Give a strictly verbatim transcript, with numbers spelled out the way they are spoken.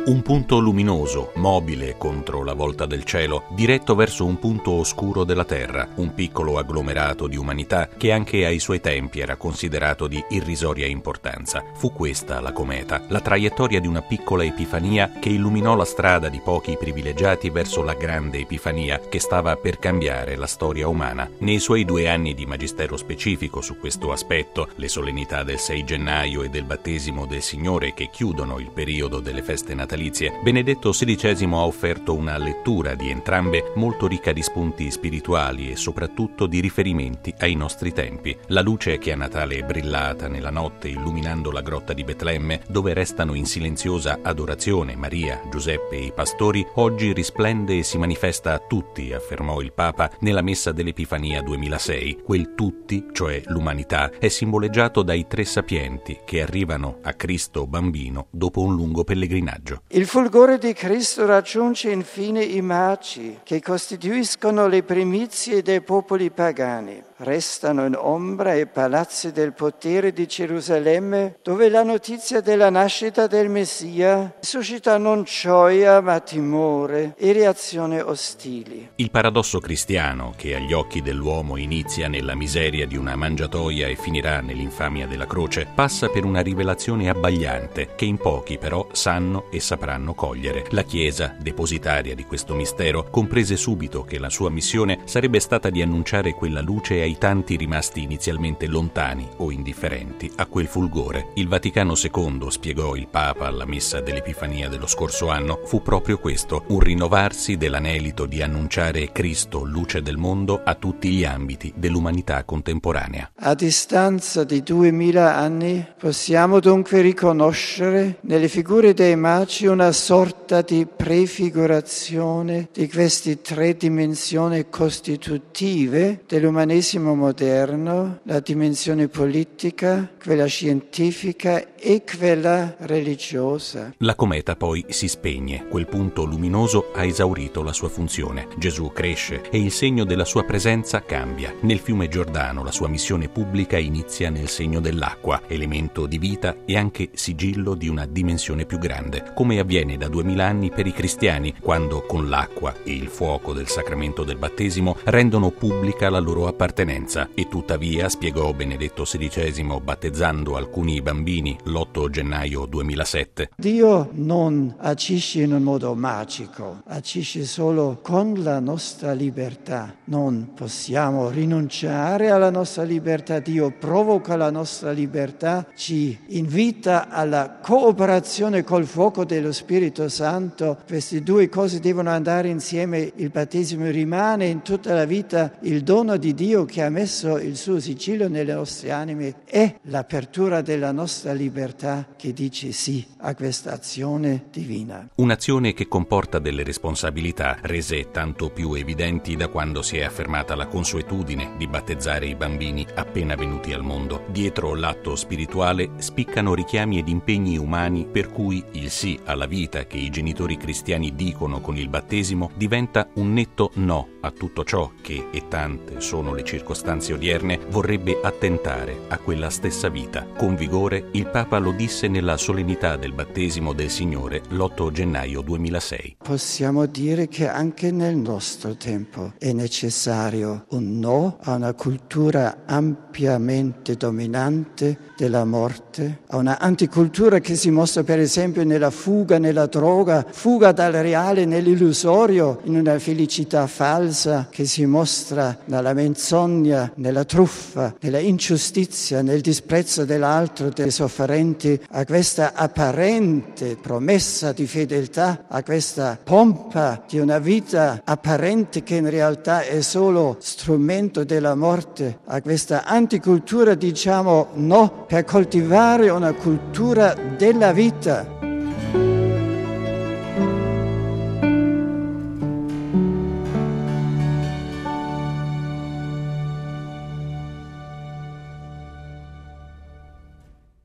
Un punto luminoso, mobile contro la volta del cielo, diretto verso un punto oscuro della Terra, un piccolo agglomerato di umanità che anche ai suoi tempi era considerato di irrisoria importanza. Fu questa la cometa, la traiettoria di una piccola epifania che illuminò la strada di pochi privilegiati verso la grande epifania che stava per cambiare la storia umana. Nei suoi due anni di magistero specifico su questo aspetto, le solennità del sei gennaio e del battesimo del Signore che chiudono il periodo delle feste natalizie, Benedetto sedicesimo ha offerto una lettura di entrambe molto ricca di spunti spirituali e soprattutto di riferimenti ai nostri tempi. La luce che a Natale è brillata nella notte illuminando la grotta di Betlemme, dove restano in silenziosa adorazione Maria, Giuseppe e i pastori, oggi risplende e si manifesta a tutti, affermò il Papa nella messa dell'Epifania duemilasei. Quel tutti, cioè l'umanità, è simboleggiato dai tre sapienti che arrivano a Cristo bambino dopo un lungo pellegrinaggio. Il fulgore di Cristo raggiunge infine i magi, che costituiscono le primizie dei popoli pagani. Restano in ombra i palazzi del potere di Gerusalemme, dove la notizia della nascita del Messia suscita non gioia ma timore e reazioni ostili. Il paradosso cristiano, che agli occhi dell'uomo inizia nella miseria di una mangiatoia e finirà nell'infamia della croce, passa per una rivelazione abbagliante che in pochi però sanno e sapranno cogliere. La Chiesa, depositaria di questo mistero, comprese subito che la sua missione sarebbe stata di annunciare quella luce ai tanti rimasti inizialmente lontani o indifferenti a quel fulgore. Il Vaticano secondo, spiegò il Papa alla messa dell'Epifania dello scorso anno, fu proprio questo, un rinnovarsi dell'anelito di annunciare Cristo, luce del mondo, a tutti gli ambiti dell'umanità contemporanea. A distanza di duemila anni possiamo dunque riconoscere nelle figure dei magi una sorta di prefigurazione di queste tre dimensioni costitutive dell'umanesimo moderno, la dimensione politica, quella scientifica e quella religiosa. La cometa poi si spegne, quel punto luminoso ha esaurito la sua funzione. Gesù cresce e il segno della sua presenza cambia. Nel fiume Giordano la sua missione pubblica inizia nel segno dell'acqua, elemento di vita e anche sigillo di una dimensione più grande, come avviene da duemila anni per i cristiani, quando con l'acqua e il fuoco del sacramento del battesimo rendono pubblica la loro appartenenza. E tuttavia, spiegò Benedetto sedicesimo battezzando alcuni bambini l'otto gennaio duemilasette, Dio non agisce in un modo magico, agisce solo con la nostra libertà. Non possiamo rinunciare alla nostra libertà, Dio provoca la nostra libertà, ci invita alla cooperazione col fuoco dello Spirito Santo. Queste due cose devono andare insieme. Il battesimo rimane in tutta la vita il dono di Dio che ha messo il suo sigillo nelle nostre anime, è l'apertura della nostra libertà che dice sì a questa azione divina. Un'azione che comporta delle responsabilità rese tanto più evidenti da quando si è affermata la consuetudine di battezzare i bambini appena venuti al mondo. Dietro l'atto spirituale spiccano richiami ed impegni umani per cui il sì alla vita che i genitori cristiani dicono con il battesimo diventa un netto no a tutto ciò che, e tante sono le circostanze odierne, vorrebbe attentare a quella stessa vita. Con vigore il Papa lo disse nella solennità del battesimo del Signore l'otto gennaio duemilasei. Possiamo dire che anche nel nostro tempo è necessario un no a una cultura ampiamente dominante della morte, a una anticultura che si mostra per esempio nella fuga, nella droga, fuga dal reale nell'illusorio, in una felicità falsa che si mostra nella menzogna, nella truffa, nella ingiustizia, nel disprezzo dell'altro, dei sofferenti, a questa apparente promessa di fedeltà, a questa pompa di una vita apparente che in realtà è solo strumento della morte, a questa anticultura diciamo no per coltivare una cultura della vita.